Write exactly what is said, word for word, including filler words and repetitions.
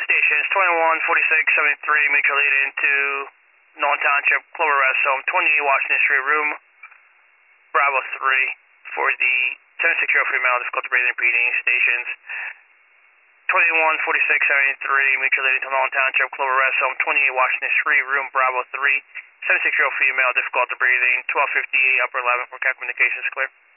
stations, twenty-one forty-six seventy-three, mutual lead into Nolan Township, Clover Rest Home, twenty-eight Washington Street, room Bravo three for the seventy-six year old female, difficulty breathing, repeating, stations twenty-one forty-six seventy-three, mutual lead into Nolan Township, Clover Rest Home, twenty-eight Washington Street, room Bravo three, seventy-six year old female, difficulty breathing, twelve fifty-eight, upper eleven for communications clear.